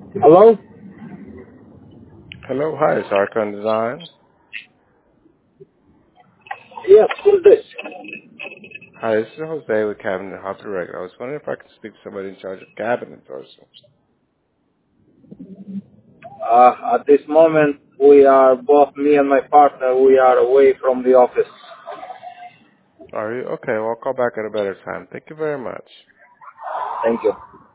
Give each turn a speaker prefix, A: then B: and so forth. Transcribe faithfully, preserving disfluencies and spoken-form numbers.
A: Hello?
B: Hello, hi, it's Archon Design.
A: Yes, who's this?
B: Hi, this is Jose with Cabinet Hop Direct. I was wondering if I could speak to somebody in charge of cabinet sourcing.
A: Uh, at this moment, we are both, me and my partner, we are away from the office.
B: Are you? Okay, well, I'll call back at a better time. Thank you very much.
A: Thank you.